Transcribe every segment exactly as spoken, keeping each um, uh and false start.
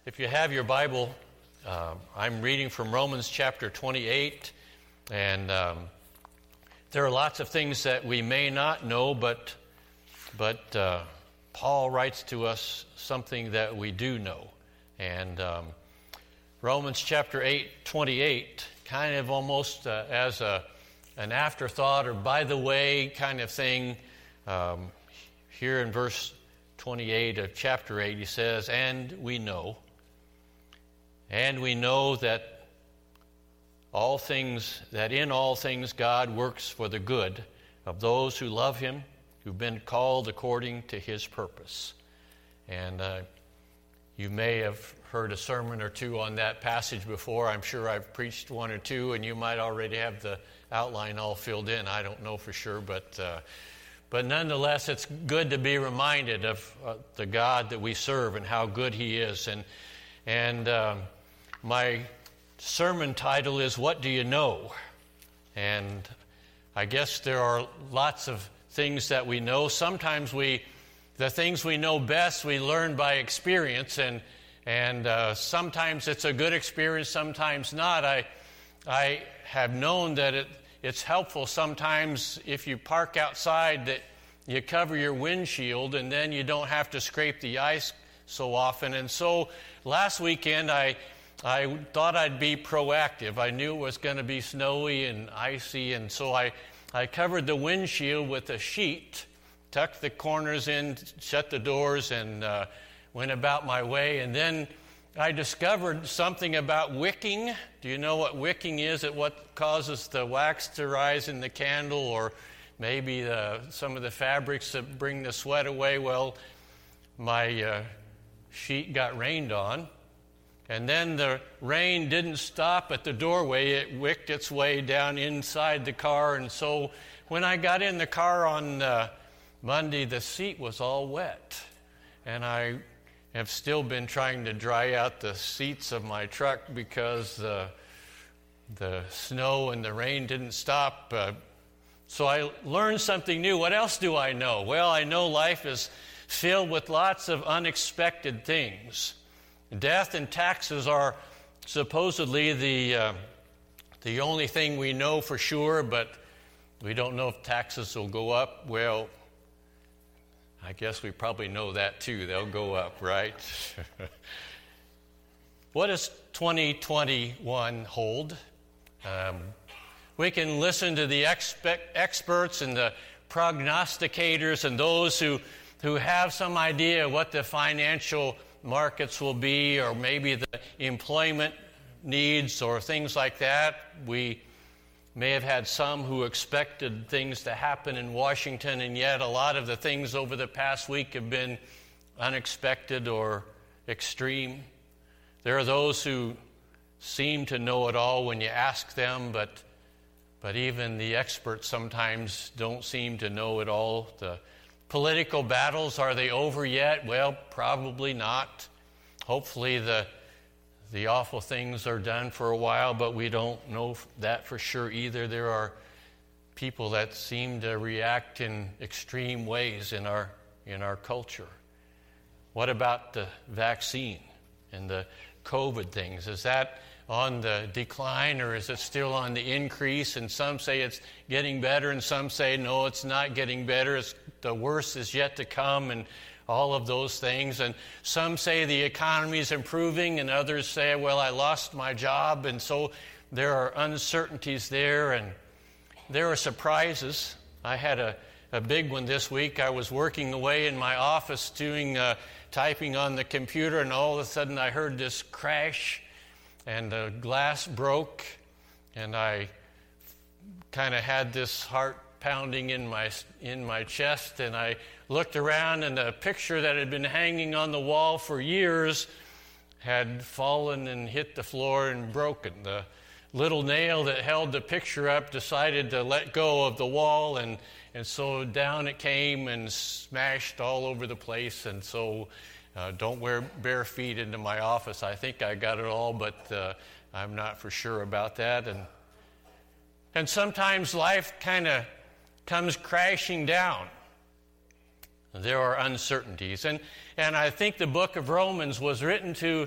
If you have your Bible, uh, I'm reading from Romans chapter twenty-eight, and um, there are lots of things that we may not know, but but uh, Paul writes to us something that we do know. And um, Romans chapter eight, twenty-eight, kind of almost uh, as a an afterthought or by the way kind of thing. Um, here in verse twenty-eight of chapter eight, he says, "And we know, and we know that all things, that in all things God works for the good of those who love Him, who've been called according to His purpose." And uh, you may have heard a sermon or two on that passage before. I'm sure I've preached one or two, and you might already have the outline all filled in. I don't know for sure, but uh, but nonetheless, it's good to be reminded of uh, the God that we serve and how good He is. And and um, my sermon title is, "What Do You Know?" And I guess there are lots of things that we know. Sometimes we, the things we know best, we learn by experience, and and uh, sometimes it's a good experience, sometimes not. I I have known that it it's helpful sometimes if you park outside that you cover your windshield and then you don't have to scrape the ice so often. And so last weekend I I thought I'd be proactive. I knew it was going to be snowy and icy, and so I, I covered the windshield with a sheet, tucked the corners in, shut the doors, and uh, went about my way. And then I discovered something about wicking. Do you know what wicking is? It what causes the wax to rise in the candle, or maybe the, some of the fabrics that bring the sweat away. Well, my uh, sheet got rained on. And then the rain didn't stop at the doorway. It wicked its way down inside the car. And so when I got in the car on uh, Monday, the seat was all wet. And I have still been trying to dry out the seats of my truck because uh, the snow and the rain didn't stop. Uh, so I learned something new. What else do I know? Well, I know life is filled with lots of unexpected things. Death and taxes are supposedly the uh, the only thing we know for sure, but we don't know if taxes will go up. Well, I guess we probably know that too. They'll go up, right? What does twenty twenty-one hold? Um, we can listen to the expe- experts and the prognosticators and those who, who have some idea what the financial markets will be, or maybe the employment needs or things like that. We may have had some who expected things to happen in Washington, and yet a lot of the things over the past week have been unexpected or extreme. There are those who seem to know it all when you ask them, but but even the experts sometimes don't seem to know it all. The political battles, are they over yet? Well, probably not. Hopefully the the awful things are done for a while, but we don't know that for sure either. There are people that seem to react in extreme ways in our in our culture. What about the vaccine and the COVID things? Is that on the decline, or is it still on the increase? And some say it's getting better, and some say, no, it's not getting better. It's, the worst is yet to come, and all of those things. And some say the economy is improving, and others say, well, I lost my job. And so there are uncertainties there, and there are surprises. I had a, a big one this week. I was working away in my office doing uh, typing on the computer, and all of a sudden I heard this crash, and the glass broke, and I kind of had this heart pounding in my in my chest, and I looked around, and a picture that had been hanging on the wall for years had fallen and hit the floor and broken. The little nail that held the picture up decided to let go of the wall, and, and so down it came and smashed all over the place. And so uh, don't wear bare feet into my office. I think I got it all, but uh, I'm not for sure about that. And and sometimes life kind of comes crashing down. There are uncertainties. And, and I think the book of Romans was written to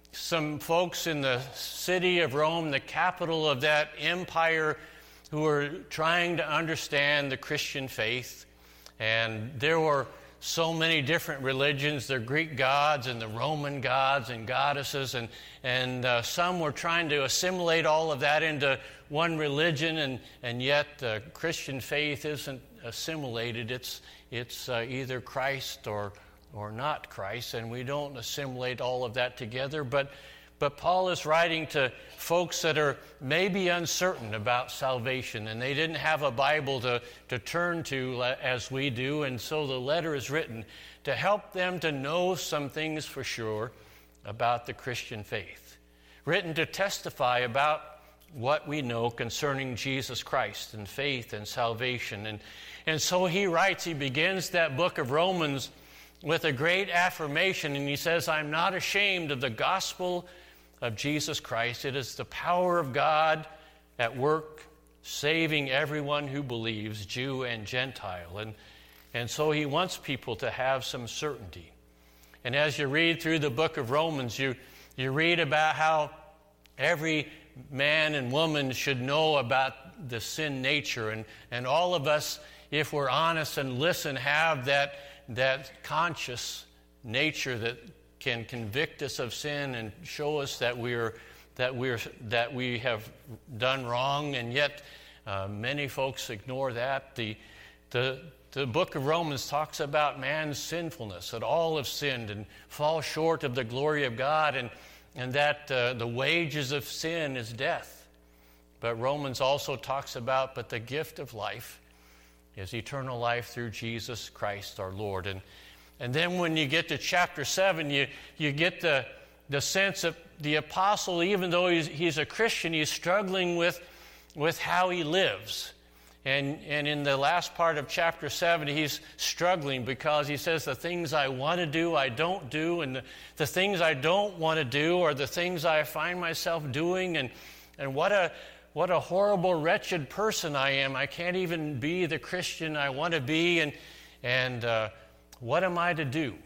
some folks in the city of Rome, the capital of that empire, who were trying to understand the Christian faith. And there were so many different religions, the Greek gods and the Roman gods and goddesses, and, and uh, some were trying to assimilate all of that into one religion, and, and yet the Christian faith isn't assimilated. It's, it's uh, either Christ or, or not Christ, and we don't assimilate all of that together. But, but Paul is writing to folks that are maybe uncertain about salvation, and they didn't have a Bible to, to turn to as we do, and so the letter is written to help them to know some things for sure about the Christian faith, written to testify about what we know concerning Jesus Christ and faith and salvation. And, and so he writes, he begins that book of Romans with a great affirmation, and he says, I'm not ashamed of the gospel of Jesus Christ. It is the power of God at work, saving everyone who believes, Jew and Gentile. And, and so he wants people to have some certainty. And as you read through the book of Romans, you, you read about how every man and woman should know about the sin nature. And, and all of us, if we're honest and listen, have that, that conscious nature that can convict us of sin and show us that we're that we're that we have done wrong, and yet uh, many folks ignore that. The the the book of Romans talks about man's sinfulness, that all have sinned and fall short of the glory of God, and and that uh, the wages of sin is death. But Romans also talks about, but the gift of life is eternal life through Jesus Christ our Lord. And And then when you get to chapter seven, you, you get the, the sense that the apostle, even though he's, he's a Christian, he's struggling with, with how he lives. And, and in the last part of chapter seven, he's struggling because he says, the things I want to do, I don't do, and the, the things I don't want to do are the things I find myself doing, and, and what a what a horrible, wretched person I am. I can't even be the Christian I want to be, and and uh, what am I to do?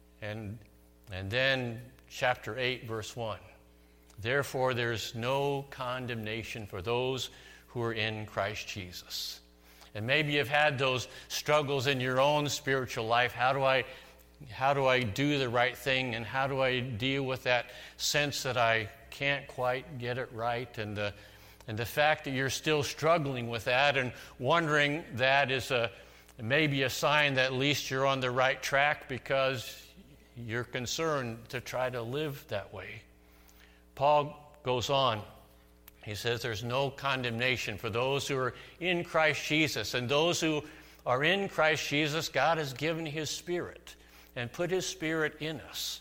And and then chapter eight, verse one. Therefore, there's no condemnation for those who are in Christ Jesus. And maybe you've had those struggles in your own spiritual life. How do I, how do I do the right thing? And how do I deal with that sense that I can't quite get it right? And the, and the fact that you're still struggling with that and wondering that is a maybe a sign that at least you're on the right track because you're concerned to try to live that way. Paul goes on. He says there's no condemnation for those who are in Christ Jesus. And those who are in Christ Jesus, God has given His Spirit and put His Spirit in us.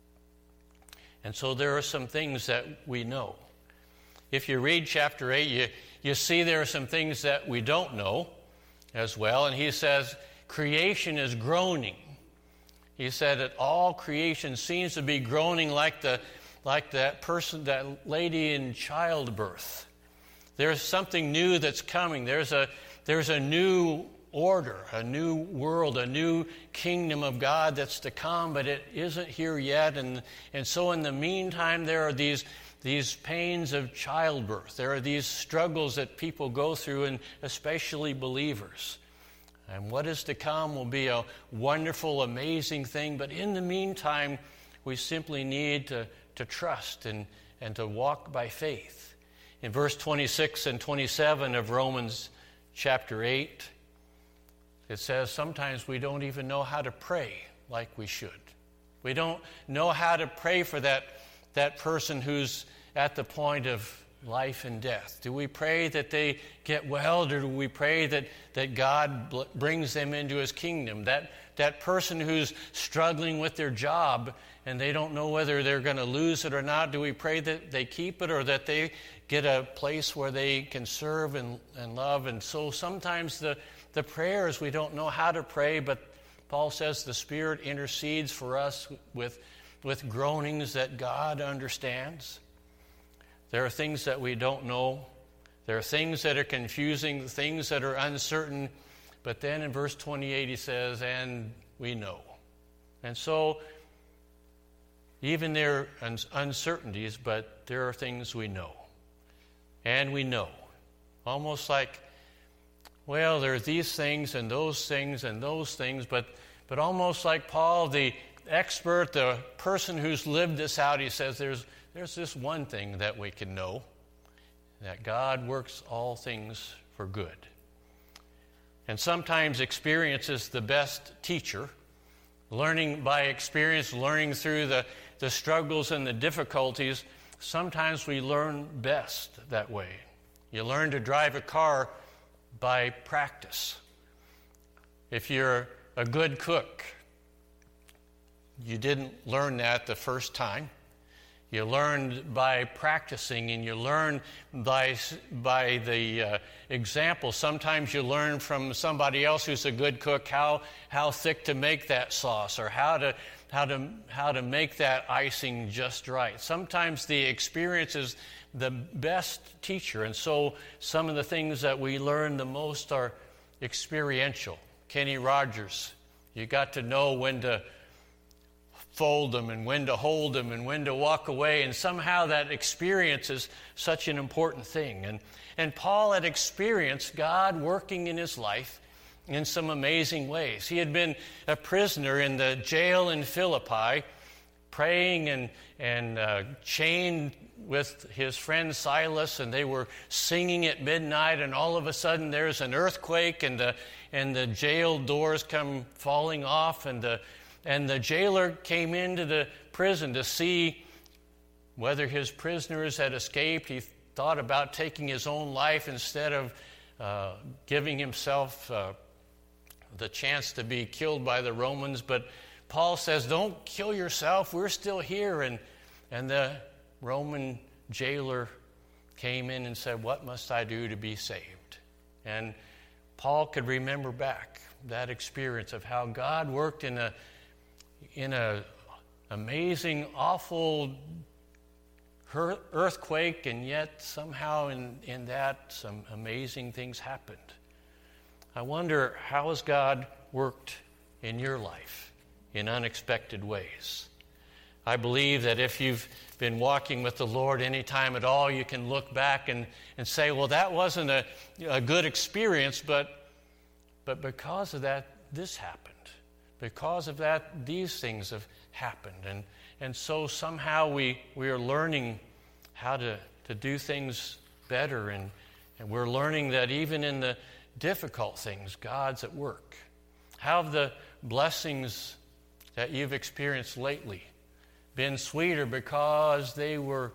And so there are some things that we know. If you read chapter eight, you, you see there are some things that we don't know as well. And he says creation is groaning. He said that all creation seems to be groaning like the like that person, that lady in childbirth. There's something new that's coming. There's a there's a new order, a new world, a new kingdom of God that's to come, but it isn't here yet. And and so in the meantime, there are these these pains of childbirth. There are these struggles that people go through, and especially believers. And what is to come will be a wonderful, amazing thing. But in the meantime, we simply need to, to trust and, and to walk by faith. In verse twenty-six and twenty-seven of Romans chapter eight, it says sometimes we don't even know how to pray like we should. We don't know how to pray for that, that person who's at the point of life and death. Do we pray that they get well, or do we pray that, that God bl- brings them into His kingdom? That, that person who's struggling with their job and they don't know whether they're going to lose it or not, do we pray that they keep it or that they get a place where they can serve and, and love? And so sometimes the, the prayers, we don't know how to pray, but Paul says the Spirit intercedes for us with, with groanings that God understands. There are things that we don't know. There are things that are confusing, things that are uncertain. But then in verse twenty-eight he says, and we know. And so even there are uncertainties, but there are things we know. And we know. Almost like, well, there are these things and those things and those things, but, but almost like Paul, the expert, the person who's lived this out, he says there's, there's this one thing that we can know, that God works all things for good. And sometimes experience is the best teacher. Learning by experience, learning through the, the struggles and the difficulties, sometimes we learn best that way. You learn to drive a car by practice. If you're a good cook, you didn't learn that the first time. You learned by practicing, and you learn by, by the uh, example. Sometimes you learn from somebody else who's a good cook how, how thick to make that sauce, or how to, how, to, how to make that icing just right. Sometimes the experience is the best teacher, and so some of the things that we learn the most are experiential. Kenny Rogers, you got to know when to fold them and when to hold them and when to walk away, and somehow that experience is such an important thing. And, and Paul had experienced God working in his life in some amazing ways. He had been a prisoner in the jail in Philippi, praying and, and uh, chained with his friend Silas, and they were singing at midnight, and all of a sudden there's an earthquake, and the, and the jail doors come falling off, and the And the jailer came into the prison to see whether his prisoners had escaped. He thought about taking his own life instead of uh, giving himself uh, the chance to be killed by the Romans. But Paul says, don't kill yourself. We're still here. And, and the Roman jailer came in and said, what must I do to be saved? And Paul could remember back that experience of how God worked in a in a amazing, awful earthquake, and yet somehow in, in that some amazing things happened. I wonder, how has God worked in your life in unexpected ways? I believe that if you've been walking with the Lord any time at all, you can look back and, and say, well, that wasn't a, a good experience, but, but because of that, this happened. Because of that, these things have happened. And, and so somehow we, we are learning how to, to do things better. And, and we're learning that even in the difficult things, God's at work. How have the blessings that you've experienced lately been sweeter because they were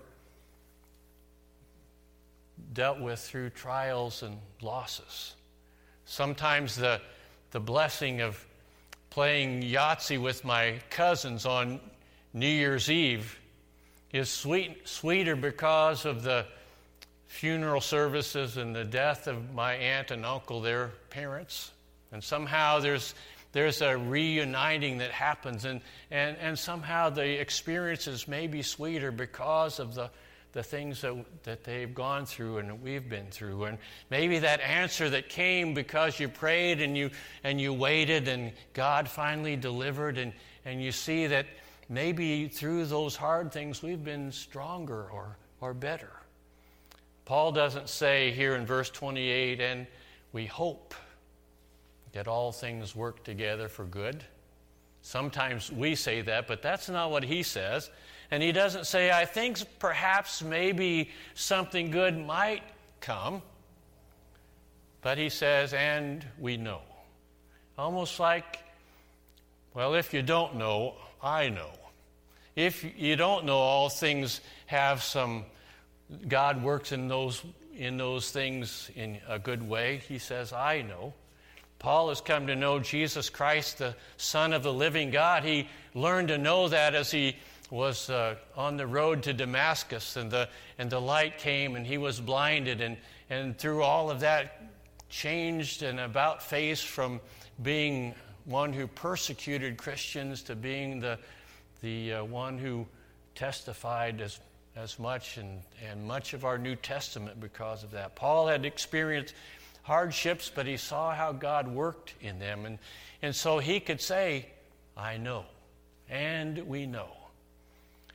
dealt with through trials and losses? Sometimes the, the blessing of playing Yahtzee with my cousins on New Year's Eve is sweet, sweeter because of the funeral services and the death of my aunt and uncle, their parents. And somehow there's there's a reuniting that happens, and, and, and somehow the experiences may be sweeter because of the the things that, that they've gone through and that we've been through. And maybe that answer that came because you prayed and you and you waited and God finally delivered, and, and you see that maybe through those hard things we've been stronger or, or better. Paul doesn't say here in verse twenty-eight, and we hope that all things work together for good. Sometimes we say that, but that's not what he says. And he doesn't say, I think perhaps maybe something good might come. But he says, and we know. Almost like, well, if you don't know, I know. If you don't know, all things have some, God works in those, in those things in a good way. He says, I know. Paul has come to know Jesus Christ, the Son of the living God. He learned to know that as he was uh, on the road to Damascus, and the and the light came, and he was blinded, and, and through all of that changed and about face from being one who persecuted Christians to being the the uh, one who testified as as much and, and much of our New Testament because of that. Paul had experienced hardships, but he saw how God worked in them, and, and so he could say, I know, and we know.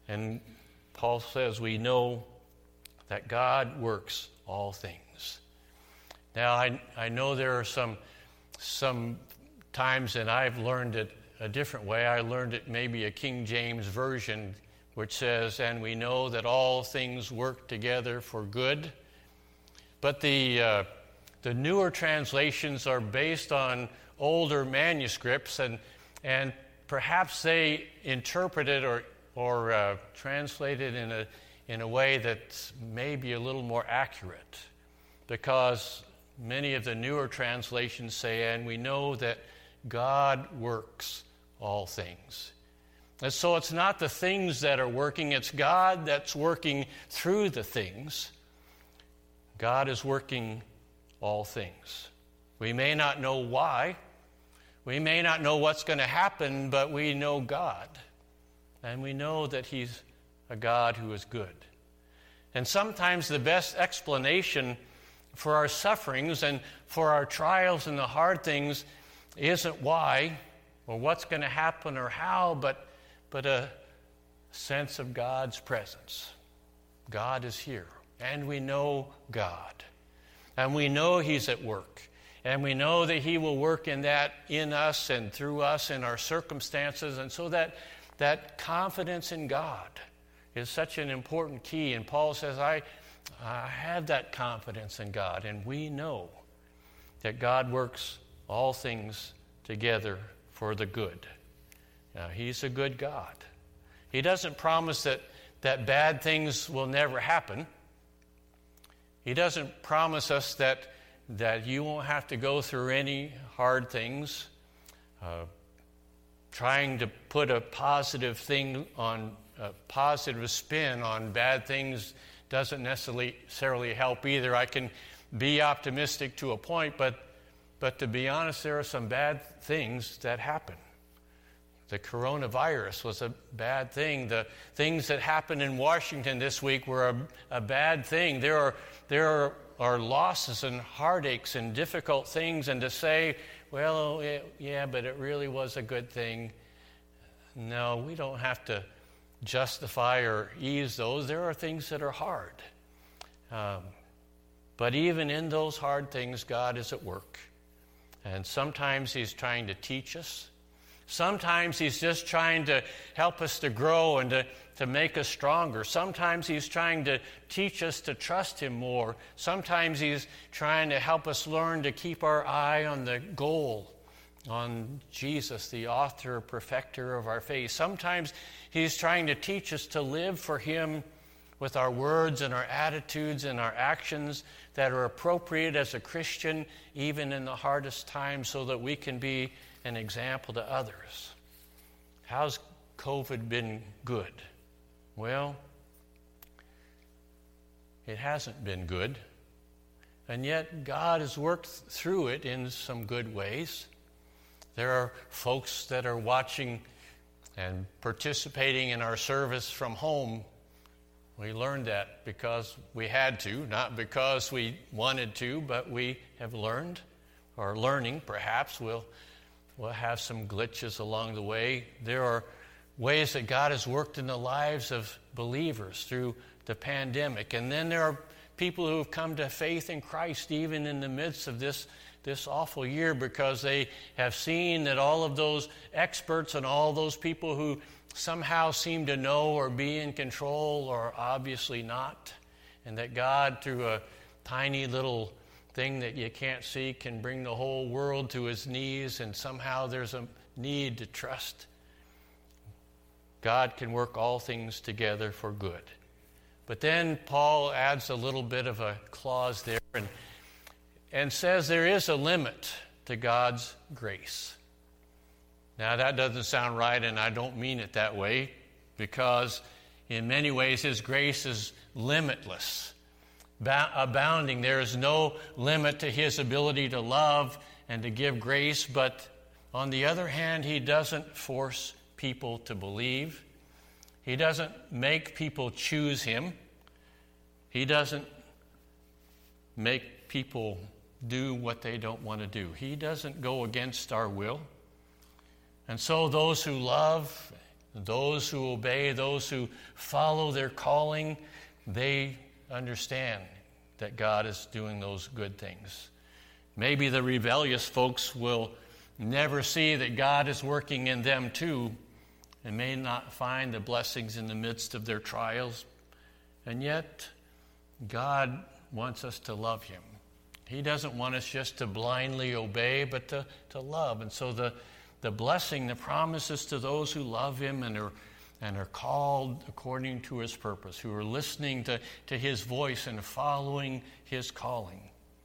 And Paul says we know that God works all things. Now, I, I know there are some, some times, and I've learned it a different way. I learned it maybe a King James version, which says, and we know that all things work together for good. But the, uh, the newer translations are based on older manuscripts, and, and perhaps they interpret it or, or uh, translate it in a, in a way that's maybe a little more accurate, because many of the newer translations say, and we know that God works all things. And so it's not the things that are working, it's God that's working through the things. God is working all things. We may not know why, we may not know what's going to happen, but we know God. And we know that He's a God who is good. And sometimes the best explanation for our sufferings and for our trials and the hard things isn't why or what's going to happen or how, but, but a sense of God's presence. God is here, and we know God. And we know He's at work. And we know that He will work in that in us and through us in our circumstances. And so that, that confidence in God is such an important key. And Paul says, I, I have that confidence in God. And we know that God works all things together for the good. Now, He's a good God. He doesn't promise that, that bad things will never happen. He doesn't promise us that, that you won't have to go through any hard things. Uh, trying to put a positive thing on, a positive spin on bad things doesn't necessarily help either. I can be optimistic to a point, but, but to be honest, there are some bad things that happen. The coronavirus was a bad thing. The things that happened in Washington this week were a, a bad thing. There are there are, are losses and heartaches and difficult things, and to say, well, it, yeah, but it really was a good thing. No, we don't have to justify or ease those. There are things that are hard. Um, but even in those hard things, God is at work. And sometimes He's trying to teach us. Sometimes He's just trying to help us to grow and to, to make us stronger. Sometimes He's trying to teach us to trust Him more. Sometimes He's trying to help us learn to keep our eye on the goal, on Jesus, the author, perfecter of our faith. Sometimes He's trying to teach us to live for Him with our words and our attitudes and our actions that are appropriate as a Christian, even in the hardest times, so that we can be an example to others. How's COVID been good? Well, it hasn't been good. And yet God has worked through it in some good ways. There are folks that are watching and participating in our service from home. We learned that because we had to, not because we wanted to, but we have learned, or learning perhaps. We'll We'll have some glitches along the way. There are ways that God has worked in the lives of believers through the pandemic. And then there are people who have come to faith in Christ even in the midst of this, this awful year, because they have seen that all of those experts and all those people who somehow seem to know or be in control are obviously not. And that God, through a tiny little thing that you can't see, can bring the whole world to His knees, and somehow there's a need to trust. God can work all things together for good. But then Paul adds a little bit of a clause there and, and says there is a limit to God's grace. Now that doesn't sound right, and I don't mean it that way, because in many ways His grace is limitless. Abounding. There is no limit to His ability to love and to give grace, but on the other hand, He doesn't force people to believe. He doesn't make people choose Him. He doesn't make people do what they don't want to do. He doesn't go against our will. And so those who love, Those who obey, those who follow their calling, they understand that God is doing those good things. Maybe the rebellious folks will never see that God is working in them too, and may not find the blessings in the midst of their trials. And yet, God wants us to love him. He doesn't want us just to blindly obey, but to, to love. And so the, the blessing, the promises to those who love him and are, and are called according to his purpose, who are listening to, to his voice and following his calling.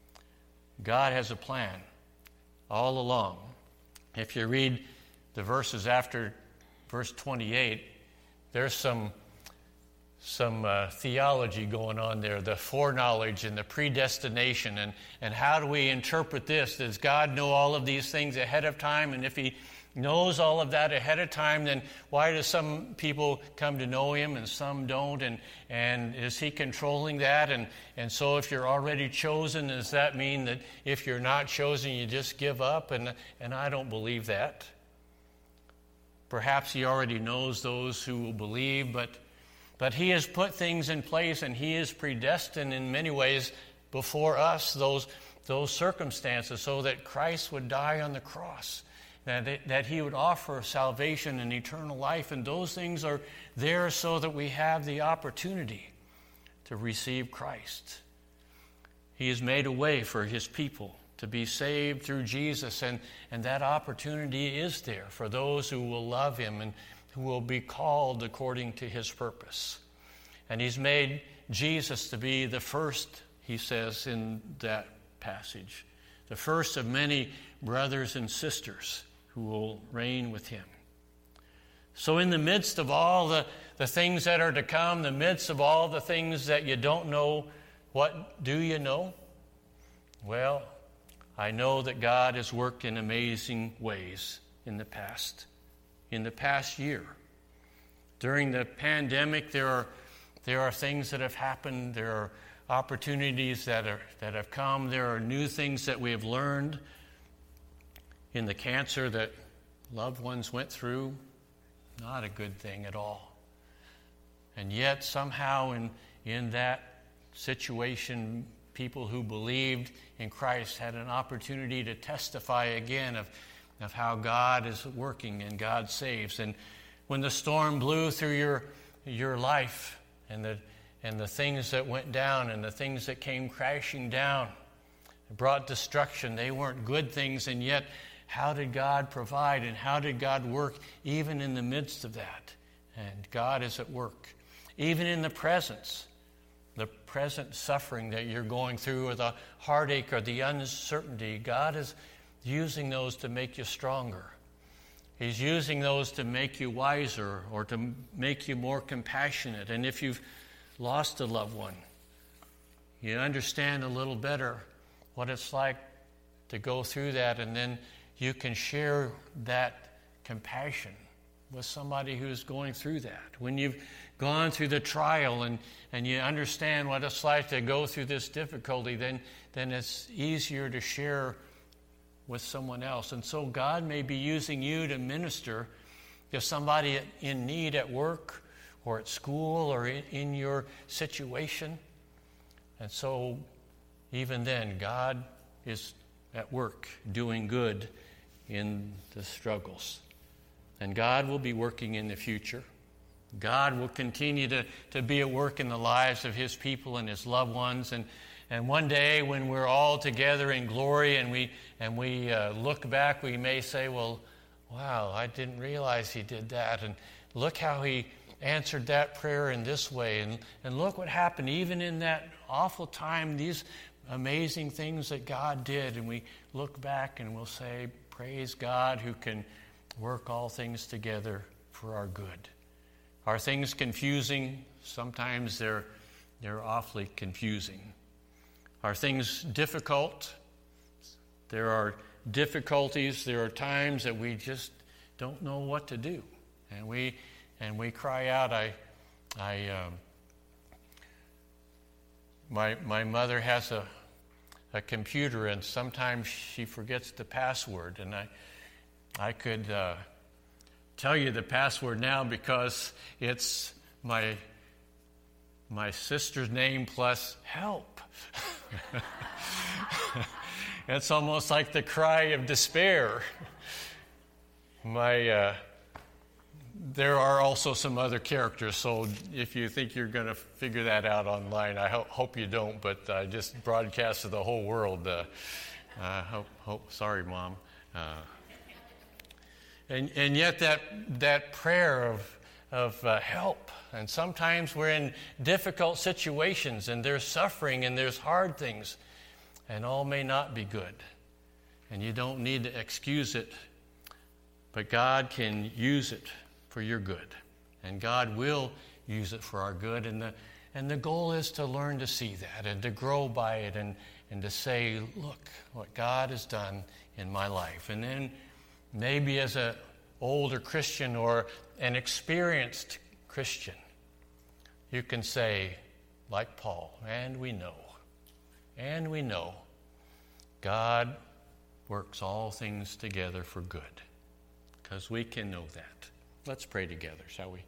God has a plan all along. If you read the verses after verse twenty-eight, there's some some uh, theology going on there, the foreknowledge and the predestination. And, and how do we interpret this? Does God know all of these things ahead of time? And if he knows all of that ahead of time, then why do some people come to know him and some don't? And, and is he controlling that? And, and so if you're already chosen, does that mean that if you're not chosen, you just give up? And, and I don't believe that. Perhaps he already knows those who will believe, but But he has put things in place, and he is predestined in many ways before us, those, those circumstances, so that Christ would die on the cross, that, it, that he would offer salvation and eternal life. And those things are there so that we have the opportunity to receive Christ. He has made a way for his people to be saved through Jesus, and, and that opportunity is there for those who will love him and who will be called according to his purpose. And he's made Jesus to be the first, he says in that passage, the first of many brothers and sisters who will reign with him. So in the midst of all the, the things that are to come, the midst of all the things that you don't know, what do you know? Well, I know that God has worked in amazing ways in the past. In the past year. During the pandemic, there are there are things that have happened. There are opportunities that are that have come. There are new things that we have learned. In the cancer that loved ones went through, not a good thing at all. And yet somehow in in that situation, people who believed in Christ had an opportunity to testify again of of how God is working and God saves. And when the storm blew through your your life and the and the things that went down and the things that came crashing down, brought destruction, they weren't good things, and yet how did God provide and how did God work even in the midst of that? And God is at work. Even in the presence, the present suffering that you're going through, or the heartache or the uncertainty, God is using those to make you stronger. He's using those to make you wiser or to make you more compassionate. And if you've lost a loved one, you understand a little better what it's like to go through that, and then you can share that compassion with somebody who's going through that. When you've gone through the trial and, and you understand what it's like to go through this difficulty, then, then it's easier to share with someone else. And so God may be using you to minister to somebody in need at work or at school or in, in your situation. And so even then, God is at work doing good in the struggles. And God will be working in the future. God will continue to, to be at work in the lives of his people and his loved ones. And And one day when we're all together in glory and we and we uh, look back, we may say, well, wow, I didn't realize he did that. And look how he answered that prayer in this way. And, and look what happened even in that awful time, these amazing things that God did. And we look back and we'll say, praise God who can work all things together for our good. Are things confusing? Sometimes they're they're awfully confusing. Are things difficult? There are difficulties. There are times that we just don't know what to do, and we and we cry out. I, I, um, my my mother has a a computer, and sometimes she forgets the password, and I I could uh, tell you the password now because it's my my sister's name plus help. It's almost like the cry of despair. My uh, there are also some other characters, so if you think you're going to figure that out online, I ho- hope you don't. But I just broadcast to the whole world. Uh, uh, hope, hope, sorry, Mom. Uh, and and yet that that prayer of of uh, help. And sometimes we're in difficult situations, and there's suffering, and there's hard things, and all may not be good. And you don't need to excuse it, but God can use it for your good. And God will use it for our good. And the and the goal is to learn to see that and to grow by it and, and to say, look, what God has done in my life. And then maybe as an older Christian or an experienced Christian, you can say, like Paul, and we know, and we know, God works all things together for good, because we can know that. Let's pray together, shall we?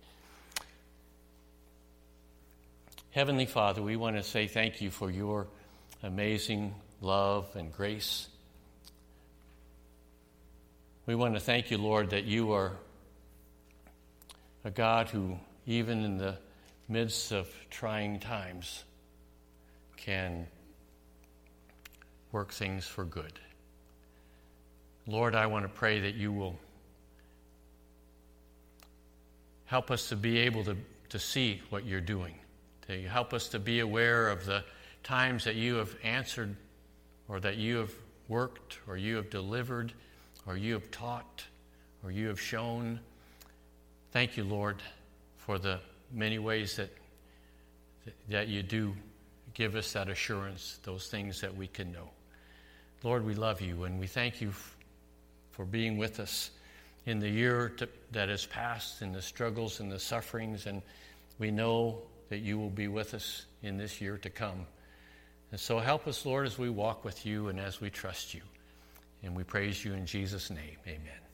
Heavenly Father, we want to say thank you for your amazing love and grace. We want to thank you, Lord, that you are a God who, even in the midst of trying times, can work things for good. Lord, I want to pray that you will help us to be able to, to see what you're doing, to help us to be aware of the times that you have answered, or that you have worked, or you have delivered, or you have taught, or you have shown. Thank you, Lord, for the many ways that that you do give us that assurance, those things that we can know. Lord, we love you, and we thank you f- for being with us in the year to, that has passed, in the struggles and the sufferings, and we know that you will be with us in this year to come. And so help us, Lord, as we walk with you and as we trust you. And we praise you in Jesus' name. Amen.